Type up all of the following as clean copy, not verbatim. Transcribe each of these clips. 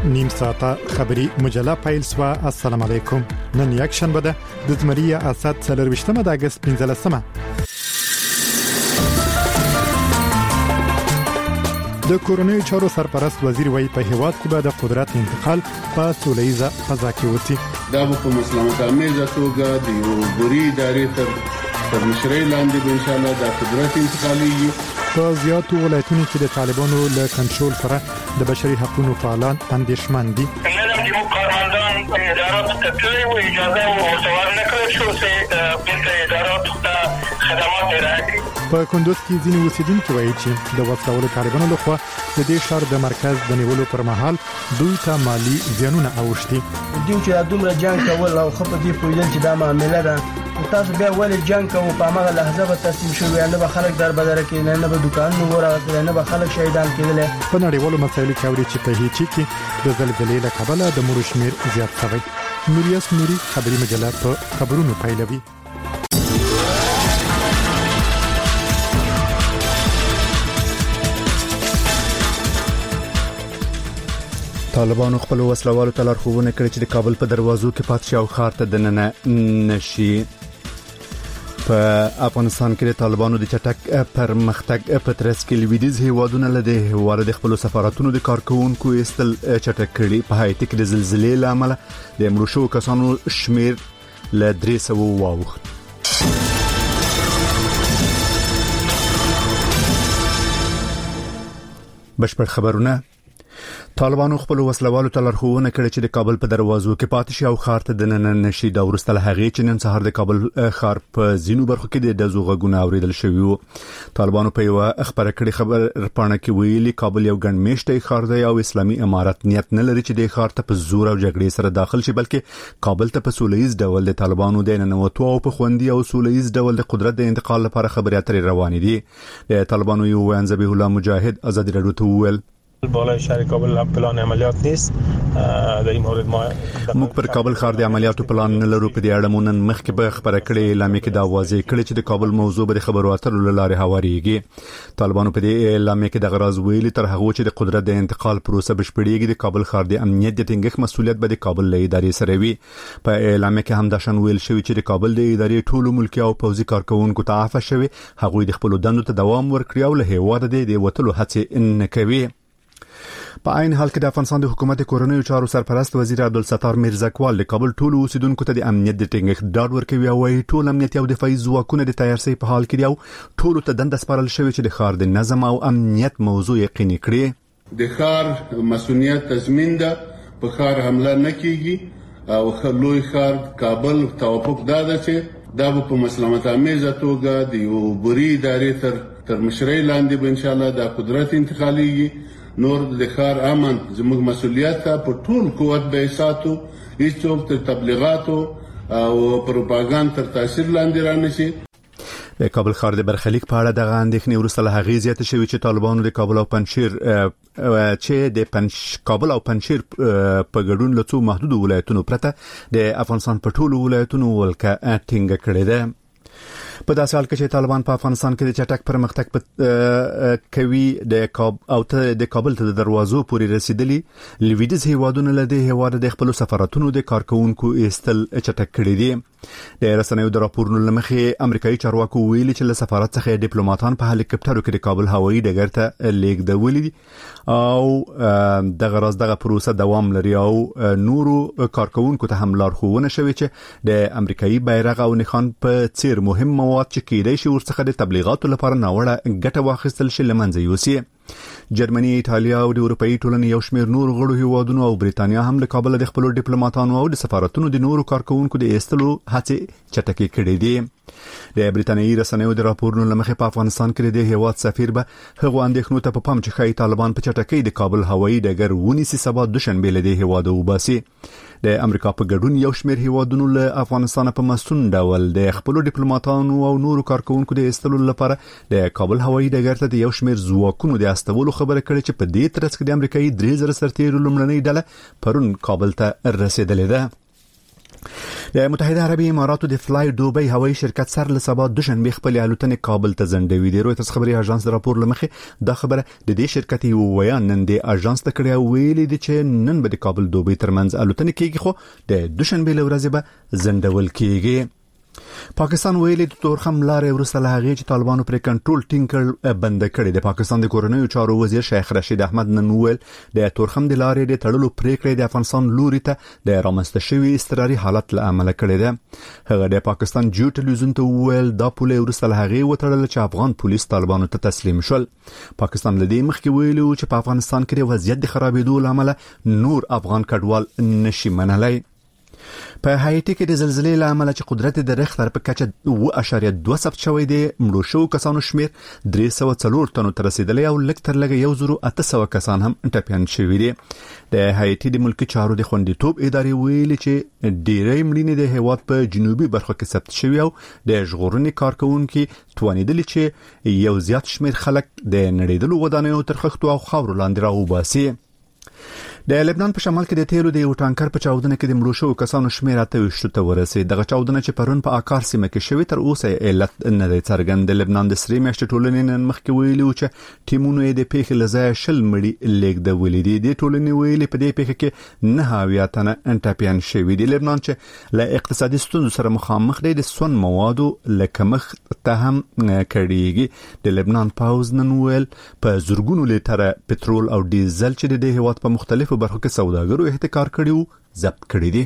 نیم ساعته خبری مجله پیل سوا. السلام علیکم. نن یک شنبه ده د زمری اسد 23 د اگست 15مه. د کورونی چارو سرپرست وزیر وای په هیواد کې به د قدرت انتقال په سوله‌ایزه فضا کې وسی. دا په مسلمت امیزه توګه د یو بری ادارې تر مشرۍ لاندې به ان شاء الله د قدرت انتقالي په زیاتو ولایتونو کې د طالبانو له کنټرول سره د بشري حقوقو فعالان اندېښمن دي. نن قرارداد ادارات تطبیق او اجازه ورته ورنکړل شو چې د ادارات خدمات ورکړي. په کندوز کې ځینې اوسیدونکو وایي چې د وسلوالو طالبانو لخوا د دې شهر د مرکز د نیولو پر مهال دوی ته مالی زیانونه اوښتي. دوی چې دومره جنگ کول او خپل دې پویل چې دا معاملې ده تاسو بیا ولې جنگ کوو په هغه لحظه به تسلیم شو نه به خلک در بدر کې نه به دکان نو ورغله نه به خلک شهیدان کېدل. په نړیوالو مسایلو کې اوري چې په هیچي کې د زلزلې له کبله د مړو شمیر زیات شوی. نوریاس نوري خبري مجله په خبرونو پیلوي. طالبانو خپل وسلوالو ته لارښوونه کړې چې د کابل په دروازو کې پاتې شي او ښار ته دننه نشي. په افغانستان کې د طالبانو د چټک پرمختګ په ترڅ کې لویدیځ هیوادونه له د خپل سفارتونو د کارکونکو استل چټک کړي. په هایټي کې د زلزلې لامل د مړو شو کسانو شمیر له 300 واوښت. بشپړ خبرونه. طالبانو خپل وسلوالو ته لارښوونه کړې چې د کابل په دروازو کې پاتې شي او ښار ته دننه نشي. دا ورسته له هغې چې نن سهار د کابل ښار په ځینو برخو کې د دزو غږونه اوریدل شوي وو. طالبانو په یو خبره کړې خبر پاڼه کې ویلي کابل یو ګڼمېشته ښار دی او اسلامي امارت نیت نه لري چې د ښار ته په زور او جګړې سره داخل شي، بلکې کابل ته په سوله‌ایز ډول د طالبانو د ننوتو او په خوندي او سوله‌ایز ډول د قدرت د انتقال لپاره خبرې اترې روانې دي. د طالبانو یو ویان ذبیح الله مجاهد ازادي راډیو ته وویل بالای شهر کابل پلان عملیات نیست. در این مورد موږ پر کابل ښار د عملیاتو پلان نه لرو. په دې اړه مونږ مخکې به خبره کړې اعلامیه کې دا واضح کړي چې د کابل موضوع به خبرو اترو لاره هواريږي. طالبانو په دې اعلامیه کې د غراض ویلي تر هغه چې د قدرت د انتقال پروسه بشپړېږي د کابل ښار د امنیت د ټینګښت مسؤلیت به د کابل له ادارې سره وي. په اعلامیه کې هم دا شان ویل شوی چې د کابل د ادارې ټولو ملکی او پوځي کارکونکو ته عفو شوی، هغه د خپل دندو ته دوام ورکړي او له هیواده د وټلو هڅه نه کوي. په عین حال کې د افغانستان د حکومت کورونی چارو سرپرست وزیر عبدالستار میرزاکوال د کابل ټولو اوسیدونکو ته د امنیت د ټینګښت ډاډ ورکوي او وايي ټول امنیتي او دفاعي ځواکونه د تیارسي په حال کې دي او ټولو ته دنده سپارل شوی چې د ښار د نظم او امنیت موضوع یقیني کړي. د ښار مسؤلیت تضمین ده، په ښار حمله نه کیږي او خلوی ښار کابل توافق ده چې دا په مسلمت امیزه توګه د یو بری ادارې تر مشرۍ لاندې به ان شاء الله د قدرت انتقالي نور د ښار امن زموږ مسؤلیت ته په ټول قوت به ساتو، هیڅوک تر تبلیغاتو او پروپاګاندا تر تاثیر لاندې رانشي. د کابل ښار د برخلیک په اړه د اندېښنې وروسته له هغې زیاته شوې چې طالبانو د کابل او پنجشیر په ګډون له څو محدود ولایتونو پرته د افغانستان په ټولو ولایتونو ولکه ټینګه کړې ده. په داسې حال کې چې طالبان په افغانستان کې د چټک پرمختګ کوي د کابل ته د دروازو پورې رسیدلی لویدیځ هیوادونه له دې هیواد د خپل سفارتونو د کارکونکو استل چټک کړي دي. د رسنیو د راپورونو لمخې امریکایي چارواکو ویلي چې له سفارت څخه ډیپلوماټان په هلیکاپټرو کې د کابل هوایي ډګر ته لیږدولي او د غرض دغه پروسه دوام لري او نورو کارکونکو ته هم لارښوونه شوې چې د امریکایي بیرغ او نښان په څیر مهم مواد چې کېدای شي ورڅخه د تبلیغاتو لپاره ناوړه ګټه واخیستل شي لمنځه یوسي. جرمني، ایتالیا او د اروپאי ټولنې یو شمېر نور غړو هیوادونو او بریتانیا هم له کابل د خپل ډیپلوماټانو او د سفارتونو د نورو کارکونکو د ایستلو هڅې چټکې کړې دي. د بریتانیایی رسنیو د راپورونو لمخې په افغانستان کې د هیواد سفیر به هغه اندېښنو ته په پام چې خای طالبان په چټکۍ د کابل هوایي ډګر ونیسي سبا دوشنبه له دې هیواد وباسي. د امریکا په ګډون یو شمېر هیوادونو له افغانستان په مسون ډول د خپل ډیپلوماټانو او نورو کارکونکو د ایستلو لپاره د کابل هوایي ډګر ته د یو شمېر ځواکونو د استولو خبره کړې چې په دې ترڅ کې د امریکایي 3000 سرتیرو لومړنۍ ډله پرون کابل ته رسیدلې ده. د متحده عربی اماراتو د فلای دوبی هوایي شرکت سر له سبا دوشنبه خپل الوتنې کابل ته ځنډوي. د رویترز خبري اژانس راپور لمخې دا خبره د دې شرکت یو ویان نن د اژانس ته کړی ویلي دي چې نن به د کابل دوبی ترمنځ الوتنې کیږي خو د دوشنبه لورځ به ځنډول کیږي. پاکستان ویلي د تورخم لارې ورسره هغه چې طالبانو پر کنټرول ټینګ بند کړي. د پاکستان د کورنیو چارو وزیر شیخ رشید احمد نن ویل د تورخم د لارې د تړلو پریکړې د افغانستان لوري ته د رامنځته شوی استقراري حالت له عمل کړي ده. هغه د پاکستان جیو ټلویزیون ته ویل دا پوله ورسره هغه وتړل چې افغان پولیس طالبانو ته تسلیم شول. پاکستان لدی مخکې ویلو چې په افغانستان کې د وضعیت د خرابېدو لامل نور افغان کډوال نشي منلای. په هایټي کې د زلزلې لامل چې قدرت د رختر په کچه 2.2 ثبت شوی دی. مړو شو کسانو شمیر 304 تنو ته رسیدلی او لږ تر لږه 1800 کسان هم ټپيان شوي دي. د هایټي د ملکی چارو د خوندیتوب ادارې ویلي چې ډېرې مړینې د هیواد په جنوبي برخو کې ثبت شوي او د ژغورنې کارکونکو توانیدل چې یو زیات شمیر خلک د نړیدلو ودانیو تر خښتو او خاورو لاندې راوباسي. د لبنان په شمال کې د تیلو د یو ټانکر په چاودنه کې د مړو شو کسانو شمیر 28 ته ورسید. دغه چاودنه چې پرون په آکار سیمه کې شوې تر اوسه علت نه دی څرګند. د لبنان د سری میاشتې ټولنې نن مخکې ویلي چې ټیمونو د پیښې لځای شل مړي لیږدولې دي. د ټولنې ویلي په دې پیښه کې 9 تنه انټاپیان شوي دي. لبنان چې له اقتصادي ستونزو سره مخامخ دی د سون موادو لکه مخ ته هم کړيږي. د لبنان پاوز نن ویل په زورګونو لیټره پټرول او ډیزل چې د هیواد په مختلفو برخو کې سوداګرو احتکار کړیو ضبط کړی دي.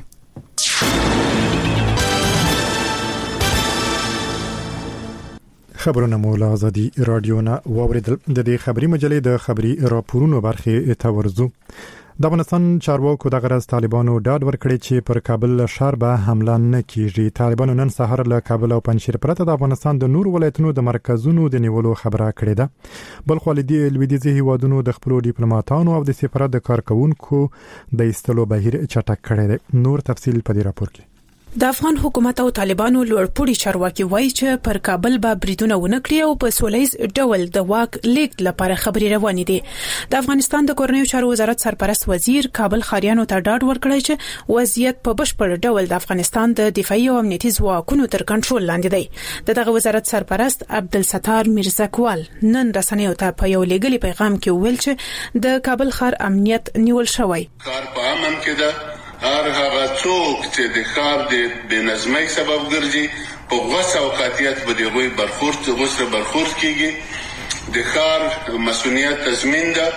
خبرونه مولا آزادی رادیو نه واوریدل. د دې خبري مجلې د خبري راپورونو برخه ته ورزو. د افغانستان چارواکو د غرض طالبانو ډاډ ورکړي چې پر کابل شهر به حمله نه کیږي. طالبانو نن سهار له کابل او پنځیر پرته د افغانستان د نور ولایتونو د مرکزونو د نیولو خبره کړې ده. بل خو لویدیځي هیوادونو د خپل ډیپلوماټانو او د سفارت د کارکونکو د ایستلو بهیر چټک کړی دی. نور تفصیل په دې راپور کې. د افغان حکومت او طالبانو لوړپوړي چارواکي وایي چې پر کابل به بریدونه ونکړي او په سولهییز ډول د واک لیږد لپاره خبري روانې دي. د افغانستان د کورنیو چارو وزارت سرپرست وزیر کابل خاریانو ته ډاډ ورکړی چې وضعیت په بشپړ ډول د افغانستان د دفاعي او امنیتي ځواکونو تر کنټرول لاندې دی. دغه وزارت سرپرست عبدالستار میرزاکوال نن رسنیو ته په یو لګلي پیغام کې ویل چې د کابل ښار امنیت نیول شوی. کار په امن کې ده. هر هغه څوک چې د ښار د بنظمۍ سبب ګرځي په غوسه او قاطعیت به د غوي برخورد کیږي. د ښار مسؤلیت تضمین ده.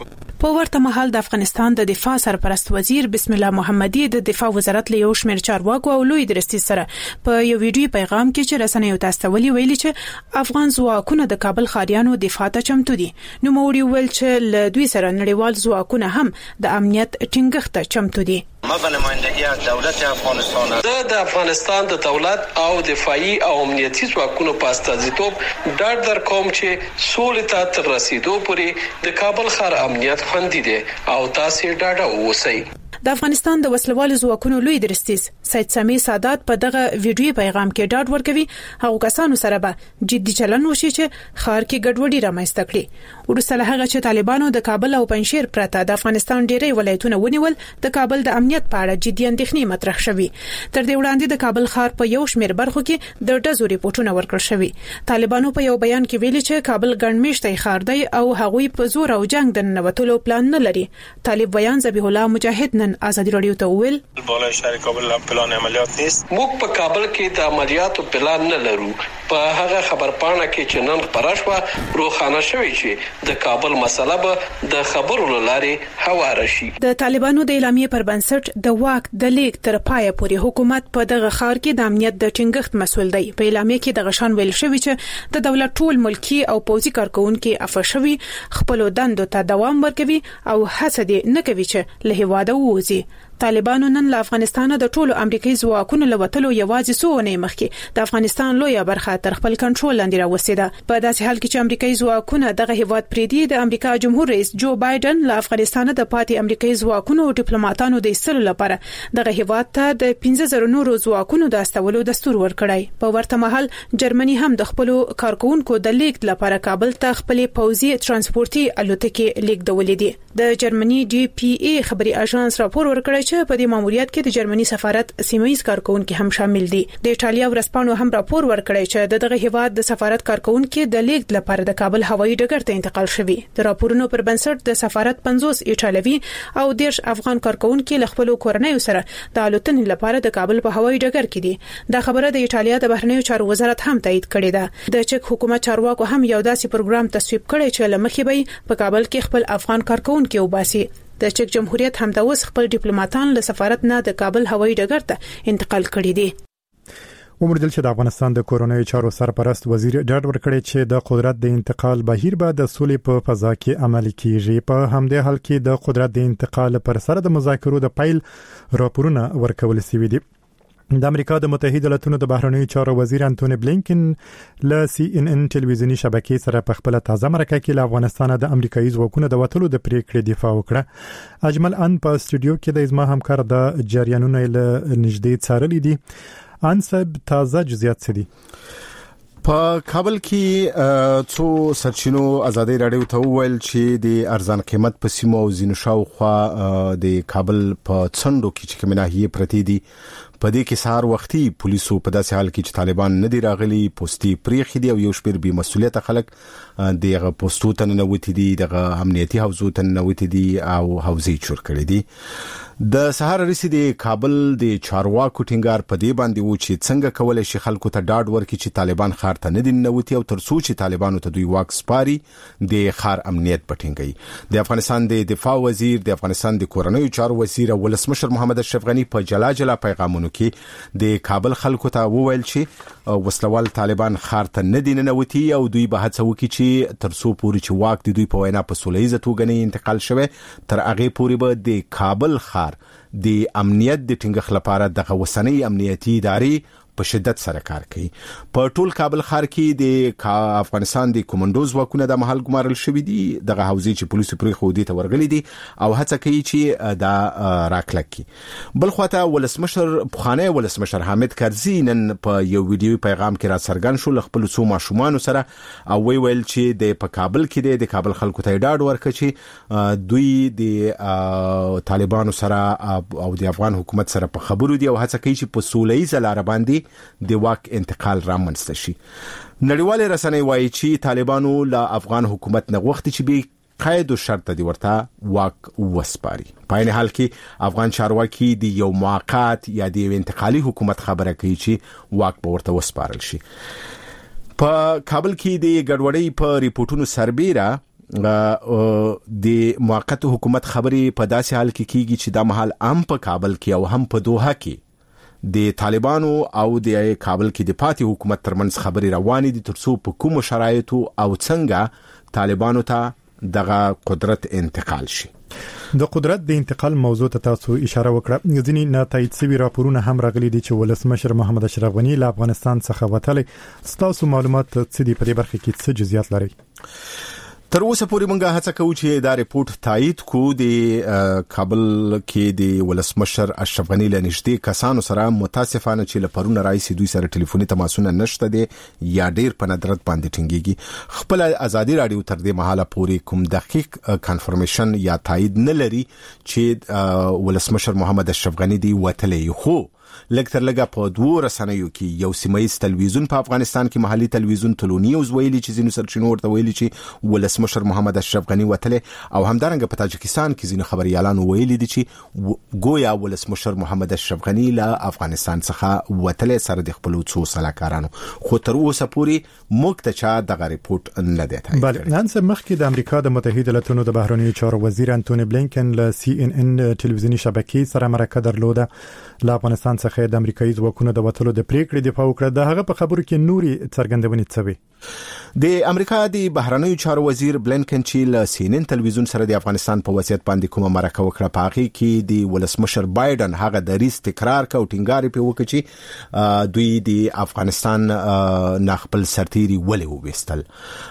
په ورته مهال د افغانستان د دفاع سرپرست وزیر بسم الله محمدي د دفاع وزارت له یو شمېر چارواکو او لوی درستي سره په یو ویډیو پیغام کې چې رسنیو ته استولي ویلي چې افغان ځواکونه د کابل خاریانو دفاع ته چمتو دي. نو موري ویل چې له دوی سره نړیوال ځواکونه هم د امنیت ټینګښت ته چمتو دي. ما به نمایندګي از دولت افغانستان د افغانستان د دولت او دفاعي او امنیتي ځواکونو په استازیتوب ډاډ در کوم چې سولې ته تر رسیدو پورې د کابل ښار امنیت خوندي دي او تاسو ډاډه اوسئ. د افغانستان د وسلوالو ځواکونو لوی درستیز سید سامي سادات په دغه ویډیو پیغام کې ډاډ ورکوي هغه کسانو سره به جدي چلن وشي چې ښار کې ګډوډي رامنځته کړي. ورسره هغه چې طالبانو د کابل او پنځیر پرته د افغانستان ډېری ولایتونه ونیول د کابل د امنیت په اړه جدي اندېښنې مطرح شوي. تر دې وړاندې د کابل ښار په یو شمېر برخو کې د ډزو ریپورتونه ورکړل شوي. طالبانو په یو بیان کې ویلي چې کابل ګڼمېشته ښار دی او هغوی په زور او جنگ د ننوتلو پلان نه لري. طالب بیان ذبیح الله مجاهد نن آزادی رادیو ته ویل بالای شهر کابل پلان عملیات نیست. موږ په کابل کې د عملیاتو پلان نه لرو. په هغه خبرپاڼه کې چې نن خبره شوه روښانه شوی چې د کابل مسله به د خبرو لارې هواره شي. د طالبانو د اعلامیې پر بنسټ د واک د لیک تر پایه پورې حکومت په دغه ښار کې د امنیت د ټینګښت مسول دی. په اعلامیې کې د غشان ویل شوی چې د دولت ټول ملکی او پوځي کارکونکو افشوي خپل دندو ته دوام ورکوي او هڅه دې نه کوي چې له هیواده ووځي. طالبانو نن له افغانستان د ټولو امریکایي ځواکونو لوتلو یوازې سونه مخکې د افغانستان لویه برخه تر خپل کنټرول لاندې راوستې. په داسې حال کې چې امریکایي ځواکونه دغه هیواد پریدي د امریکا جمهور رئیس جو بایدن له افغانستان د پاتې امریکایي ځواکونو او ډیپلوماټانو د ایستلو لپاره دغه هیواد ته د 15000 نورو ځواکونو د استولو دستور ورکړی. په ورته مهال جرمني هم د خپل کارکونکو د لیږد لپاره کابل ته خپل پوځي ترانسپورتي الوتکې لیږدولې دي. د جرمني DPA خبري اژانس راپور ورکړی چې په دې ماموریت کې د جرمني سفارت سیمایي کارکونکو هم شامل دي. د ایټالیا ورسپانو هم راپور ورکړی چې دغه هیواد د سفارت کارکونکو د لیږد لپاره د کابل هوایي ډګر ته انتقال شوی. د راپورونو پر بنسټ د سفارت 50 ایټالوي او 10 افغان کارکونکو له خپل کورنۍ سره د الوتنې لپاره د کابل په هوایي ډګر کې دي. دا خبره د ایټالیا د بهرنیو چارو وزارت هم تایید کړې ده. د چک حکومت چارواکو هم یو داسې پروګرام تصویب کړی چې لمخې به په کابل کې خپل افغان کارکونکو وباسي. د چک جمهوریت هم د اوس خپل ډیپلوماټان له سفارت نه د کابل هوایي ډګر ته انتقال کړي دي. ومردل چې د افغانستان د کورونای چارو سرپرست وزیر ډاډ ورکړی چې د قدرت د انتقال بهیر به د سولې په فضا کې عملي کیږي. په همدې حال کې د قدرت د انتقال پر سر د مذاکرو د پیل راپورونه ورکول شوي دي. د امریکا د متحده ایالاتونو د بهرنیو چارو وزیر انټونی بلینکن له CNN ټلویزیونی شبکې سره په خپل تازه مرکه کې له افغانستان د امریکایي ځواکونو د وټلو د پریکړې دفاع وکړه. اجمل ان په استودیو کې د ازما همکار د جریانونو له نږدې څارلې دي. انسب تازه جزئیات څه دي؟ په کابل کې څو سرچینو ازادي رادیو ته ویل چې د ارزان قیمت په سیمو او زینو شاوخوا د کابل په څنډو کې چې کومه ناحیه پرتی دي په دې کې سهار وختي پولیسو په داسې حال کې چې طالبان نه دی راغلي پوسټي پریخي دي او یو شپیر به مسؤلیت خلک دغه پوسټو ته نه وتی دي دغه امنیتي حوزو ته نه وتی دي او حوزي چور کړی دي. د سهار رسې د کابل د چارواکو ټینګار په دې باندې و چې څنګه کولای شي خلکو ته ډاډ ورکړي چې طالبان خار ته نه دي نوتی او ترڅو چې طالبانو ته دوی واک سپاري د خار امنیت پټینګي. د افغانستان د دفاع وزیر د افغانستان د کورنیو چارو وزیر ولسمشر محمد اشرف غنی په جلا پیغامونو کې د کابل خلکو ته وویل چې وسلوال طالبان خار ته نه دي نوتی او دوی به هڅه وکړي چې ترڅو پورې چې واک د دوی په وینا په سولهیزه توګه نه انتقال شوه تر هغه پورې به د کابل خار د امنیت د ټینګښت لپاره د غوسنۍ امنیتي ادارې په شدت سره کار کوي. په ټول کابل ښار کې د افغانستان د کومندوز واکونه د محل ګمارل شوې دي دغه حوزې چې پولیسو پرې خو دي ته ورغلي دي او هڅه کوي چې دا راکلک کی. بل خواته ولسمشر بخانه ولسمشر حامد کرزي نن په یو ویډیو پیغام کې را څرګند شو خپل څو ماشومان سره او ویل چې د په کابل کې د کابل خلکو ته ډاډ ورکړي چې دوی د طالبانو سره او د افغان حکومت سره په خبرو دي او هڅه کوي چې په سولهیزه لار باندې د واک انتقال رامنځته شي. نړیوال رسنۍ وایي چې طالبانو له افغان حکومت نه غوښتي چې به قید او شرط دي ورته واک وسپاري. په این حال کې افغان چارواکي د یو موقت یا د انتقالي حکومت خبره کوي چې واک به ورته وسپارل شي. په کابل کې د ګډوډۍ په ریپورتونو سربېره د موقت حکومت خبري په داسې حال کې کیږي چې د محل هم په کابل کې او هم په دوحه کې د طالبانو او د کابل کې د پاتې حکومت ترمنځ خبري روانې دي ترڅو په کوم شرایطو او څنګه طالبانو ته دغه قدرت انتقال شي. د قدرت د انتقال موضوع ته تاسو اشاره وکړه. ځینې ناتایید شوي راپورونه هم راغلي دي چې ولسمشر محمد اشرف غنی له افغانستان څخه وتلی. تاسو معلومات څه دي په دې برخه کې څه جزئیات لري؟ تر اوسه پورې موږ هڅه کوو چې دا ریپورت تایید کو د کابل کې د ولسمشر اشرف غنی له نږدې کسانو سره متاسفانه چې لپاره راځي دوی سره ټلیفوني تماسونه نشته دي یا ډیر په ندرت باندې ټینګيږي. خپل ازادي رادیو تر دې مهاله پورې کوم دقیق کنفرمیشن یا تایید نه لري چې ولسمشر محمد اشرف غنی دی وتلی. خو لکتر لګه په دوه رسنیو کې یو سیمایي تلویزیون په افغانستان کې محلي تلویزیون ټلونیوز ویلي چې زینو سرچینو ورته ویلي چې ولسمشر محمد اشرف غنی وتلی او همدارنګه په تاجکستان کې زینو خبريالانو ویلي دي چې ګویا ولسمشر محمد اشرف غنی له افغانستان څخه وتلی سره د خپل څو سلاکارانو. خو تر اوسه پورې موږ ته چا دغه ریپورت نه دی تایید. بله نن سه مخکې د امریکا د متحده ایالاتونو د بهرنیو چارو وزیر انټونی بلینکن له CNN ټلویزیونی شبکې سره مرکه درلوده. له افغانستان څخه د امریکایي ځواکونو د وټلو د پریکړې دفاع وکړه. د هغه په خبرو کې نوري څرګندونې څه وي؟ د امریکا د بهرنیو چارو وزیر بلینکن چې له CNN ټلویزیون سره د افغانستان په وضعیت باندې کومه مرکه وکړه په هغه کې د ولسمشر بایدن هغه د ریس تکرار کا او ټینګار په وکړي چې دوی د افغانستان نخبل سرتيري ولې وبستل.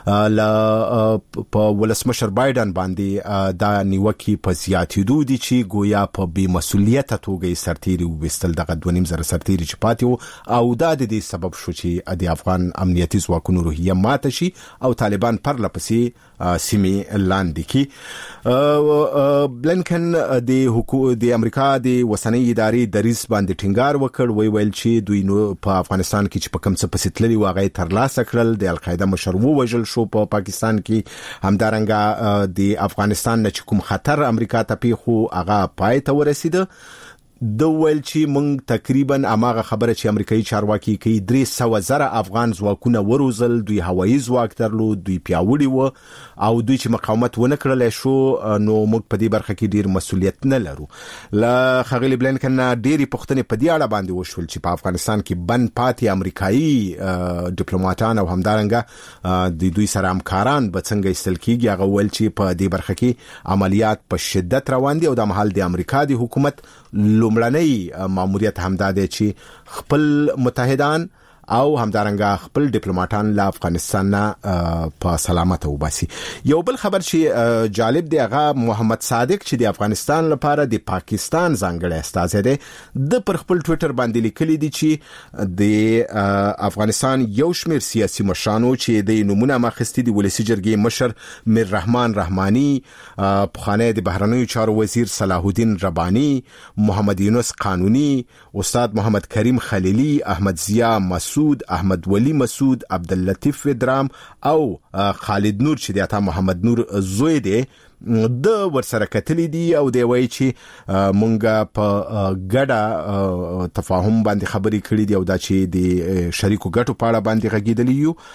په ولسمشر بایدن باندې دا نیوکه په زیاتېدو دي چې ګویا په بې مسؤلیت توګه سرتيري وبستل دغه 2.5 سرتیری چې پاتې او دا د دې سبب شو چې د افغان امنیتي ځواکونو روحیه ماته شي او طالبان پر لپسې سیمې لاندې کی. بلنکن د امریکا د وسنۍ ادارې د ریس باندې ټینګار وکړ ویل چې دوی نو په افغانستان کې چې په کوم څه پسیتللی واغې تر لاسه کړل د القاعده مشر وژل شو په پاکستان کې همدارنګه د افغانستان نه کوم خطر امریکا ته پیخو هغه پای ته ورسیده. د ویل چې مونږ تقریبا اماغه خبره چې امریکایي چارواکي کوي 300,000 افغان ځواکونه وروزل دوی هوایي ځواک درلود دوی پیاوړي و او دوی چې مقاومت ونه کړل شو نو موږ په دې برخه کې ډیر مسؤلیت نه لرو. لا خغلی بلنکن ډیری پښتنې په دې اړه باندې وشول چې په افغانستان کې بند پاتې امریکایي ډیپلوماټان او همدارنګه د دوی سره همکاران به څنګه استل کیږي هغه ول چې په دې برخه کې عملیات په شدت روان دي او د محل د امریکا د حکومت لومړنۍ ماموریت همدا دی چې خپل متحدان او همدارنګه خپل ډیپلوماټان له افغانستان نه په سلامته وباسي. یو بل خبر چې جالب دی هغه محمد صادق چې د افغانستان لپاره د پاکستان ځانګړی استازی دی د پر خپل ټوئیټر باندې لیکلي دي چې د افغانستان یو شمېر سیاسي مشرانو چې د نمونه ماخستي د ولسی جرګې مشر میر رحمان رحماني پخوانی د بهرنیو چارو وزیر صلاح الدین ربانی محمد یونس قانونی استاد محمد کریم خلیلی احمد ضیا مسعود احمد ولی مسعود عبداللطیف ودرام او خالد نور چې د عطا محمد نور زوی دی د ورسره کتلی دي او دی وایي چې مونږه په ګډه تفاهم باندې خبرې کړې دي او دا چې د شریکو ګټو په اړه باندې غږیدلی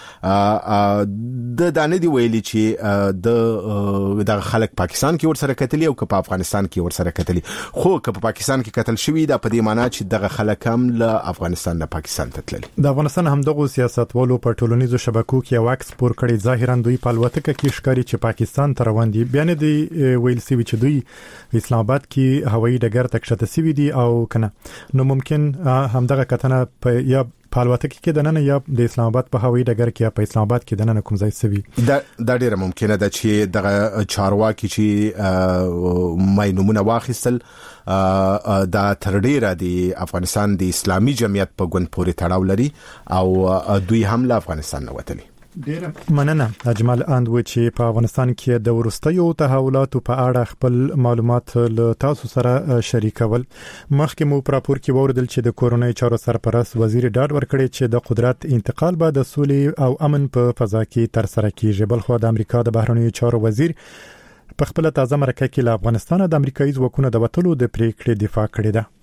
یو د دانه دی ویلي چې د خلک پاکستان کې ورسره کتلی او په افغانستان کې ورسره کتلی خو که په پاکستان کې قتل شوی دا په دې معنی چې دغه خلک هم له افغانستان نه پاکستان ته تللی. د افغانستان همدغه سیاستوالو په ټولنیزو شبکو کې یو عکس پور کړی ظاهرا دوی په الوتکه کې ښکاری چې پاکستان ته روان دي بیان دی ویل سوي چې دوی اسلام آباد کې هوایي ډګر تک شته سوي دي او کنه نو ممکن همدغه کتنه په یا پالوتکه کې د نن یا د اسلام آباد په هوایي ډګر کې په اسلام آباد کې د نن کوم ځای سوي دا ډیره ممکنه ده چې دغه چارواکي چې مې نمونه واخیستل دا تر ډیره د افغانستان د اسلامي جمعیت په ګوند پورې تړاو لري او دوی هم له افغانستان نه وتلي. ډیره مننه اجمل اندو چې په افغانستان کې د ورستیو تحولاتو په اړه خپل معلومات له تاسو سره شریکول. مخکې مو پر راپور کې وردل چې د کورونای چارو سرپرست وزیر ډاډ ورکړي چې د قدرت انتقال به د سولې او امن په فضا کې تر سره کیږي. بل خو د امریکا د بهرنیو چارو وزیر په خپل تازه مرکه کې له افغانستان د امریکایي ځواکونو د وټلو د پریکړې دفاع کړې ده.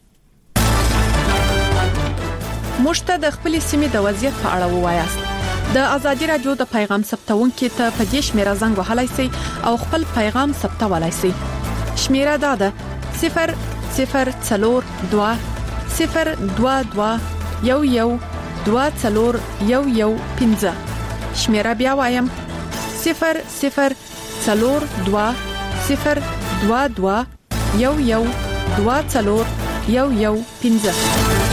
مشته د خپل سیمې د وضعیت په اړه ووایاست. د ازادي رادیو د پیغام ثبتونکو ته په دې شمیره زنګ وهلای شئ او خپل پیغام ثبتولای شئ. شمیره دا ده 0042 022 112415. شمیره بیا وایم 0042 022 112415.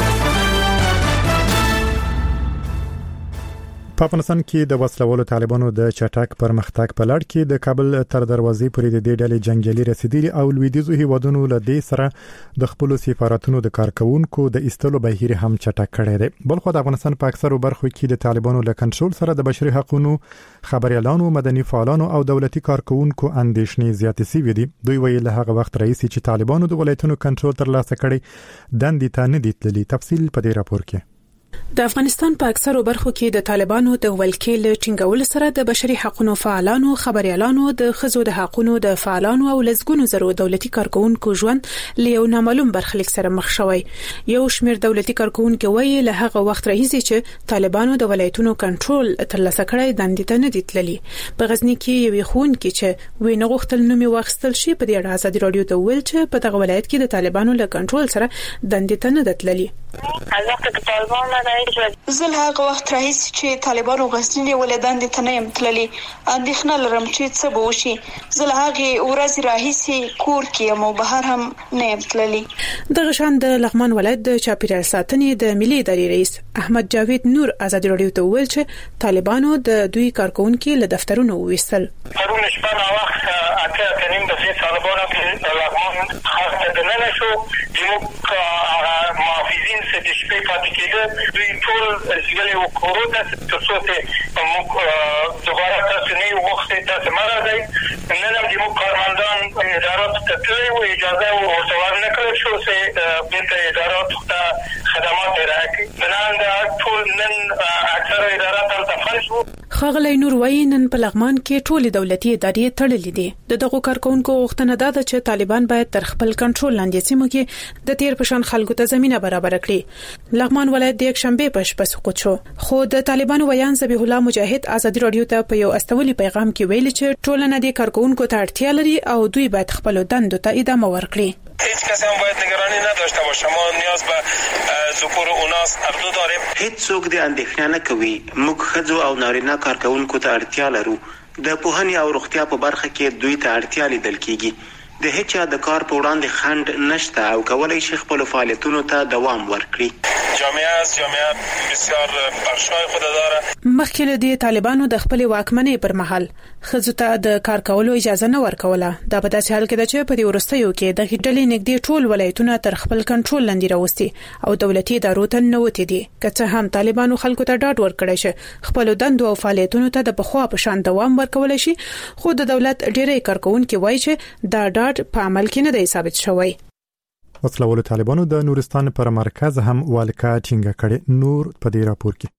په افغانستان کې د وسلوالو طالبانو د چټک پرمختګ په لړ کې د کابل تر دروازې پورې د دې ډلې جنگیالي رسیدلي او لویدیځو هیوادونو له دې سره د خپل سفارتونو د کارکونکو د استلو بهیر هم چټک کړی دی. بلخو د افغانستان په اکثرو برخو کې د طالبانو له کنټرول سره د بشري حقوقو خبريالانو مدني فعالانو او دولتي کارکونکو اندېښنې زیاتې شوې دي. دوی ویل هغه وخت رئیس چې طالبانو د ولایتونو کنټرول تر لاسه کړی دندې ته نه دي تللي. تفصیل په دې راپور کې. د افغانستان په اکثرو برخو کې د طالبانو د ولکې له ټینګول سره د بشري حقوقو فعالانو خبريالانو د خزو د حقوقو د فعالانو او لزګونو زرو دولتي کارکونکو ژوند له یو نامعلوم برخلیک سره مخ شوی. یو شمېر دولتي کارکونکو وایي له هغه وخت راهیسې چې طالبانو د ولایتونو کنټرول ترلاسه کړی دندې ته نه دي تللي. په غزنی کې یو خون کې چې وینه غوښتل نومي واخیستل شي په دې اړه ازادي رادیو ته ویل چې په دغه ولایت کې د طالبانو له کنټرول سره دندې ته نه تللي. زل هغه وخت راهیسې چې طالبانو غزنی ولدان د تنیم تللي اندېښنه لرم چې څه به وشي. زل هغه ورځ راهیسې کور کې مو بهر هم نه تللي. د غشان د لغمان ولایت د چاپیریال ساتنې د ملي ادارې رئیس احمد جاوید نور ازادي رادیو ته ویل چې طالبانو د دوی کارکونکو له دفترونو وېستل. پرون شپه نا وخت کنیم بسیار طالبانو که لغمان خاصه دننه شو زموږ محافظین چې د شپې پاتې کېده دوی ټول رسېدلي وو کورو ته تر څو چې موږ دوباره تاسو نه یو وخت تاسو مه راځئ نن هم زموږ کارمندان اداراتو ته تللي وو اجازه ورته ورنکړل شو چې بېرته اداراتو ته خدمات ارائه کړي بنابراین ټول نن اکثره ادارات هلته فلج وو. ښاغلی نور وایي نن په لغمان کې ټولې دولتي ادارې تړلې دي. د دغو کارکونکو غوښتنه ده چې طالبان باید تر خپل کنټرول لاندې سیمو کې د تیر پشان خلکو ته زمينه برابر کړي. لغمان ولایت د یک شنبه په شپه سقوط شو خو د طالبانو ویان ذبیح الله مجاهد ازادي رادیو ته په یو استولي پیغام کې ویلي چې ټولنه د کارکونکو ته اړتیا لري او دوی باید خپل دندو ته ادامه ورکړي. هیچ کس هم باید نگرانی نداشته باشه. ما نیاز به ذکور و اناث اردو داریم. هیڅ څوک د اندېښنه نه کوي. موږ ښځو او نارینه کارکونکو ته اړتیا لرو. د پوهنې او روغتیا په برخه کې دوی ته اړتیا لیدل کیږي. د هیچا د کار په وړاندې خنډ نشته او کولای شي خپل فعالیتونو ته دوام ورکړي. جامعه بسیار بخشای خود داره. مخکې د طالبانو د خپل واکمنۍ پر مهال ښځو ته د کار کولو اجازه نه ورکوله. دا په داسې حال کې ده چې په دې وروستیو کې د ډلې نږدې ټول ولایتونه تر خپل کنټرول لاندې راوستي او دولتي ادارو ته ننوتې دي. که څه هم طالبانو خلکو ته ډاډ ورکړی شي خپل دندو او فعالیتونو ته د پخوا په شان دوام ورکولای شي خو د دولت ډېری کارکونکو وایي چې دا ډاډ په عمل کې نه دی ثابت شوی. وسلوال طالبانو د نورستان پر مرکز هم والکا ټینګه کړي. نور په دې راپور کې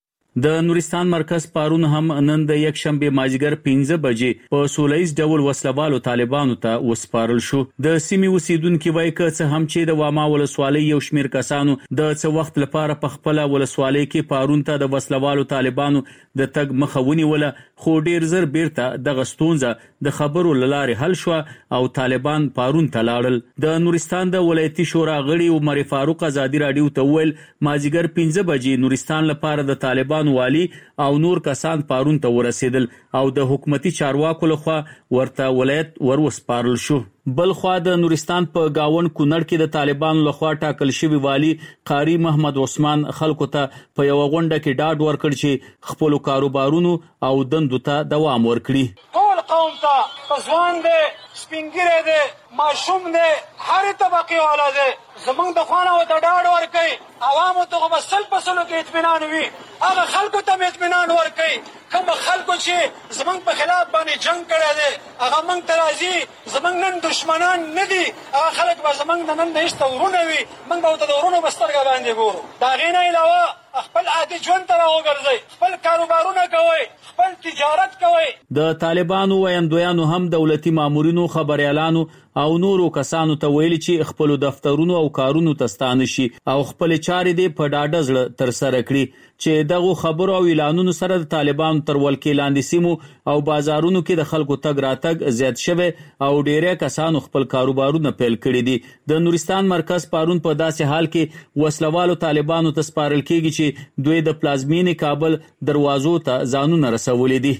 د نورستان مرکز پارون هم نن د یک شنبه مازیګر 15 بجې په سولېز ډول وسلوالو طالبانو ته وسپارل شو. د سیمې اوسیدونکو وایي چې هم چې د واما ولسوالۍ یو شمیر کسانو د څه وخت لپاره په خپل ولسوالۍ کې پارون ته د وسلوالو طالبانو د تګ مخاوني ولا خو ډیر زر بیرته د غستونزه د خبرو لاره حل شو او طالبان پارون ته لاړل. د نورستان د ولایتي شورا غړي عمر فاروق ازادي رادیو ته ویل مازیګر 15 بجې نورستان لپاره د طالبان والی او نور کسان پارون ته ورسېدل او د حکومتي چارواکو لخوا ورته ولایت وروسپارل شو. بل خوا د نورستان په گاون کونړ کې د طالبانو لخوا ټاکل شوی والی قاری محمد عثمان خلکو ته په یو غونډه کې ډاډ ورکړ چې خپل کاروبارونو او دندو ته دوام ورکړي. ټول قوم ته پسوان دي سپینګره دي ماشوم دي هر طبقه والا دي زمونږ د خوانه او د ډاډ ورکړي عوامو ته مسل پسلو کې اطمینان وي هغه خلکو ته اطمینان ورکړي کوم خلکو چې زمونږ په خلاف باندې جنگ کړی دی هغه موږ ته راځي زمونږ نن دشمنان نه دي هغه خلک به زمونږ د نن د هېڅ ورونه وي موږ به ورته د ورونو په سترګه باندې ګورو. د هغې نه علاوه خپل عادي ژوند ته راوګرځئ خپل کاروبارونه کوئ خپل تجارت کوئ. د طالبانو ویاندویانو هم دولتي مامورینو خبريالانو او نورو کسانو ته ویلي چې خپل دفترونو او کارونو ته ستانه شي او خپل چارې دې په ډاډه زړه تر سره کړي چې دغه خبرو او اعلانونو سره د طالبانو تر ولکې لاندې سیمو او بازارونو کې د خلکو تګ راتګ زیات شوه او ډېر کسانو خپل کاروبارونه پیل کړي دي. د نورستان مرکز پارون په داسې حال کې وسلوالو طالبانو ته سپارل کېږي چې دوی د پلازمینې کابل دروازو ته ځانونه رسولي دي.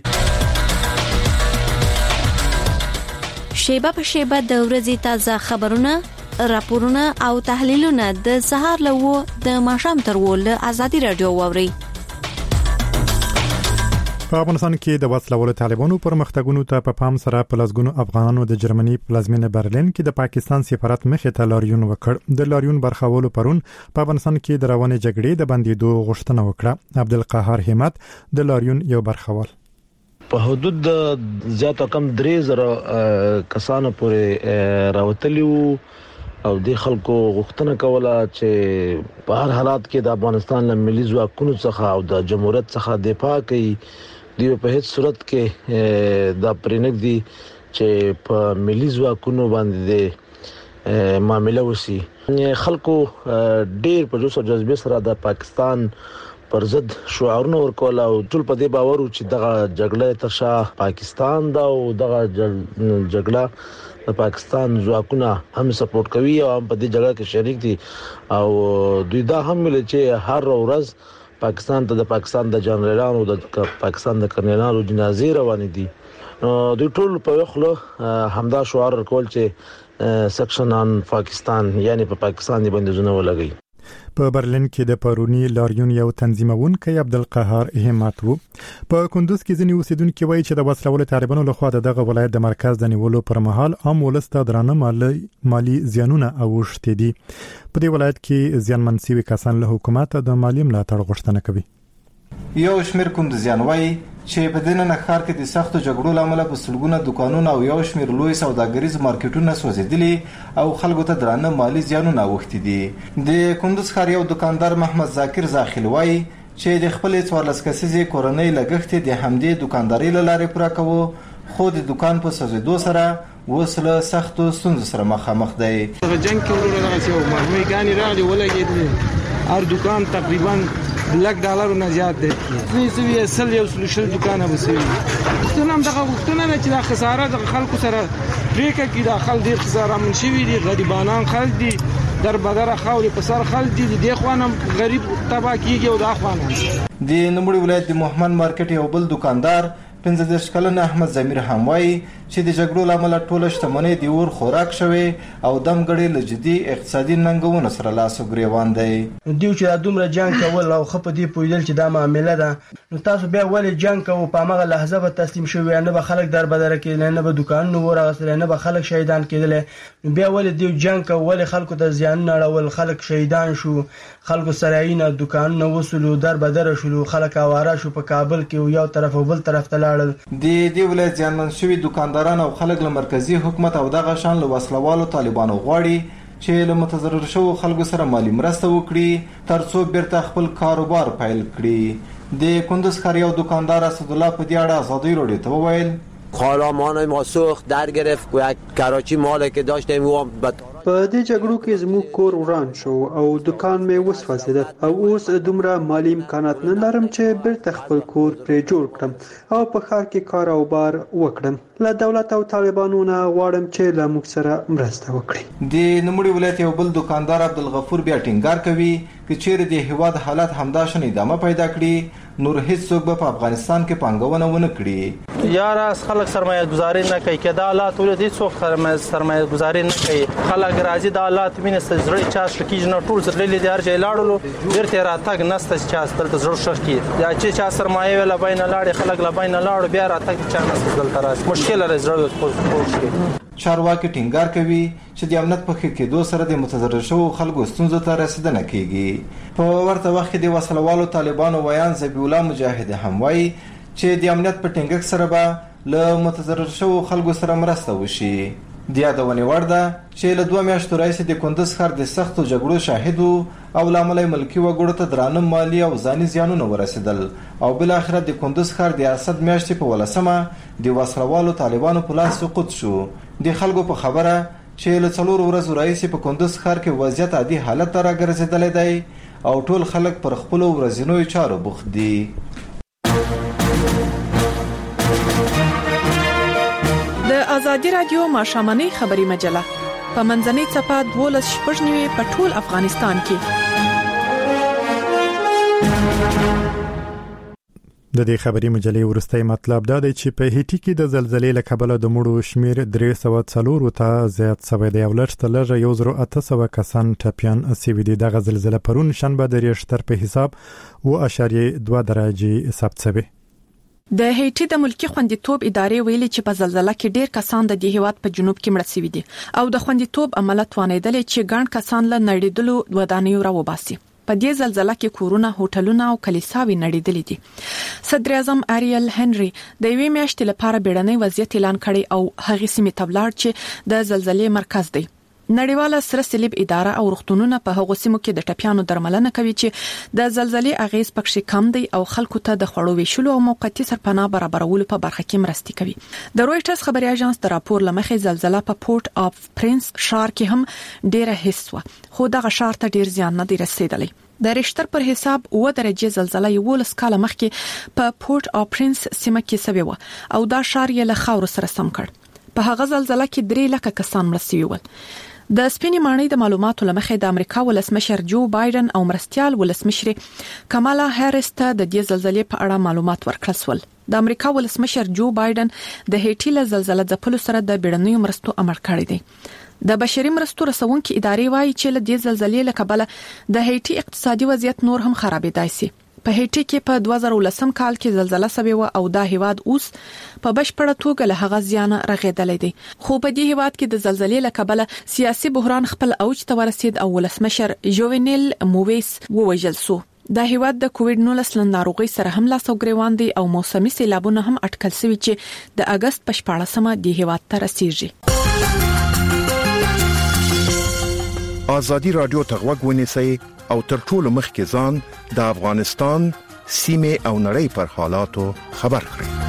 شیبه په شیبه د ورځې تازه خبرونه راپورونه او تحلیلونه د سهار لوو د ماښام تر ول ازادي رادیو ووري. په افغانستان کې د وسلوالو طالبانو پرمختګونو ته په پام سره پلازګونو افغانانو د جرمني پلازمینه برلین کې د پاکستان سفارت مخې ته لاریون وکړ. د لاریون برخاولو پرون په افغانستان کې د روانې جګړې د بندیدو غوښتنه وکړه. عبدالقهار همت د لاریون یو برخاول په حدود د زیات کم 3000 کسانو پورې راوتلیو او د خلکو غوښتنه کوله چې په هر حالات کې د افغانستان له ملي ځواکونو څخه او د جمهوریت څخه دفاع کوي. دی په هیڅ صورت کې د پرېنګ دي چې په ملي ځواکونو باندې معاملې وسی. خلکو ډېر په جوش او جذبه سره د پاکستان پر ضد شعارونه ورکول او ټول په دې باور چې دغه جګړه تر شا پاکستان دا او دغه جګړه د پاکستان ځواکونه هم سپورټ کوي او هم په دې جګړه کې شریک دي او دوی دا هم ویل چې هر ورځ پاکستان ته د پاکستان د جنرالانو د پاکستان د کرنلانو جنازې روانې دي. دوی ټول په وخت همدا شعار ورکول چې سیکشن ان پاکستان یعنی په پاکستان باندې ځنه ولګي. په برلین کې د پرونی لاریون یو تنظیمونکي عبدالقهار همت وو. په کندوز کې ځینې اوسیدونکو وایي چې د وسلوال طالبانو لخوا دغه ولایت د مرکز د نیولو پر مهال عام ولست درانه مالی زیانونه اوښتي دي. په دې ولایت کې زیانمن شوي کسان له حکومت د مالی ملاتړ غوښتنه کوي. یو شمیر کندوزیان وایي چې په دې نه ښار کې د سختو جګړو لامل په سلګونه دکانونه او یو شمیر لوی سوداګریز مارکیټونه سوځېدلي او خلکو ته درانه مالی زیانونه اوښتي دي. د کندوز ښار یو دکاندار محمد ذاکر زاخل وایي چې د خپل 14 کسیزې کورنۍ لګښت د همدې دکانداري لاره پوره کوي، خو د دکان په سوځېدو سره وسله سختو ستونزو سره مخامخ دی. جنگ کې ورونه راځي او مرمۍ ګانې راغلي ولګېدلې، هر دکان تقریبا $1 نه زیات دی. زه اصل یو سلوشل دکان به سوي څنګه هم دغه وختونه چې د خساره د خلکو سره پریکه کې د خلک ډیر خساره من شي دي، غریبانان خلک دي، در بدر خاوري په سر خلک دي، د خوانم غریب تبا کیږي او د خوانم. د نموړي ولایت د محمد مارکیټ یو بل دکاندار 15 کلن احمد زمیر هم وایي چې د جګړو لامل ټوله شتمنۍ د اور خوراک شوی او دمګړې له جدي اقتصادي ننګونو سره لاس ګریوان دی. دیو چې دومره جنگ کول او خپ دی پویدل چې دا معاملې ده، نو تاسو بیا ولې جنگ کوو؟ په هغه لحظه به تسلیم شوی نه به خلک در بدر کېدل، نه به دکان نو ورغسل، نه به خلک شهیدان کېدل. نو بیا ولې دیو جنگ کوو؟ ولې خلکو ته زیان نه اړول؟ خلک شهیدان شو، خلکو سرایونه دکان نو وسلو، در بدر شلو، خلک اواره شو په کابل کې یو طرف او بل طرف ته لاړل. د ولایت ځانمن شوی دکانداران او خلک له مرکزی حکومت او دغه شان له وسلوالو طالبانو غواړي چې له متضرر شوو خلکو سره مالی مرسته وکړي ترڅو بیرته خپل کاروبار پیل کړي. د کندوز ښار یو دکاندار اسد الله په دې اړه آزادی رادیو ته وویل کالامان ما سوخت در گرفت و یک کراچی مال که داشتیم و په دې جګړو کې زموږ کور وران شو او دکان مې وسوځید او اوس دومره مالی امکانات نه لرم چې بیرته خپل کور پرې جوړ کړم او په ښار کې کاروبار وکړم. له دولت او طالبانو نه غواړم چې له موږ سره مرسته وکړي. د نموړي ولایت یو بل دکاندار عبدالغفور بیا ټینګار کوي چې چیرې د هیواد حالات همداشان ادامه پیدا کړي نور هیڅوک به په افغانستان کې پانګونه ونه کړي. یار اس خلک سرمایه گذاري نه کوي، کې دا حالات ولې هیڅوک سرمایه گذاري نه کوي. خلک راځي د حالات مینه زړه چا شکیږي نه ټول سره لیدل هر ځای لاړو ورته راتګ نسته چې استل ته زړه شکی یا چې چا سرمایه ولا بین لاړ خلک لا بین لاړ بیا راتګ چا نسته دلته راځي مشکل لري زړه پوښتنه. چارواکي ټینګار کوي چې د امنیت په کې دوه سره د متضرر شوو خلکو ستونزو ته رسیدنه کیږي. په ورته وخت کې د وسلوالو طالبانو ویان زبی الله مجاهد هم وایي چې د امنیت په ټینګښت سره به له متضرر شوو خلکو سره مرسته وشي. د یادونې وړ ده چې له 2 میاشتو راهیسې د کندوز ښار د سختو جګړو شاهد او لامل ملکی وګړو ته درانه مالی او ځاني زیانونه ورسېدل او بل اخر د کندوز ښار د اسد میاشتې په ولسمه د وسلوالو طالبانو په لاس سقوط شو. د خلکو په خبره چې له 4 ورځې راهیسې په کندوز ښار کې وضعیت عادي حالت ته راګرځېدلی دی او ټول خلک پر خپل ورځنیو چارو بوخت دي. د ازادي رادیو ماشامنۍ خبري مجله په منځنۍ صفحه 12 په ټول افغانستان کې. د دې خبري مجلې ورستۍ مطلب دا دی چې په هیټي کې د زلزلې له کبله د مړو شمیر 304 ته زیات شوی دی او لږ 1800 کسان ټپيان شوي دي. دغه زلزلې پرون شنبه د ریشتر په حساب 2.2 درجه ثبت شوی. د هیټي د ملکی خوندیتوب ادارې ویلي چې په زلزلہ کې ډیر کسان د هیواد په جنوب کې مړ شوي دي او د خوندیتوب عملیات توانیدل چې ګڼ کسان له نړیدلو ودانیو راوباسي. په دې زلزلہ کې کورونه، هوټلونه او کلیساوي نړیدلې دي. صدر اعظم اریل هنري د یوې میاشتې لپاره بیړنی وضعیت اعلان کړی او هغه سیمې ته ولاړ چې د زلزلې مرکز دی. نړیواله سره صلیب اداره او روغتونونه په هغو سیمو کې د ټپيانو درملنه کوي چې د زلزلې اغیز پکې کم دی او خلکو ته د خوړو ویشلو او موقتی سرپناه برابرولو په برخه کې مرستې کوي. د رويټرز خبري اژانس د راپور لمخې زلزلہ په پورت اف پرنس ښار کې هم ډیره حسوه، خو دغه ښار ته ډیر زیان نه دی رسیدلی. د ریشتر پر حساب 2 درجه زلزلہ 11 کاله مخکې په پورت اف پرنس سیمه کې سوي و او دا ښار یې له خاور سره سم کړ. په هغه زلزلہ کې 3 لک کسان مړ شوي ول. د سپینې ماڼۍ د معلوماتو لمخې د امریکا ولسمشر جو بایدن او مرستيال ولسمشر کمالا هریس ته د دې زلزلې په اړه معلومات ورکړل شول. د امریکا ولسمشر جو بایدن د هیټي له زلزلې ځپلو سره د بیړنیو مرستو امر کړی دی. د بشري مرستو رسونکو ادارې وایي چې له دې زلزلې له کبله د هیټي اقتصادي وضعیت نور هم خرابېدای شي. په هیټي کې په 2010 کال کې زلزلہ سوي و او دا هیواد اوس په بشپړه توګه له هغه زیان رغېدلې دي. خو په دې هیواد کې د زلزلې له کبله سیاسي بحران خپل اوج ته ورسید او ولسمشر جوونیل موویس ووژل شو. دا هیواد د کووډ-19 ناروغي سره هم لاس او ګریوان دي او موسمي سیلابونه هم اټکل شوي چې د اگست په 14مه د هیواد ته رسیږي. آزادی رادیو ته غوږ ونیسئ او تر ټولو مخکې ځان د افغانستان سیمه او نړۍ پر حالاتو خبر کړئ.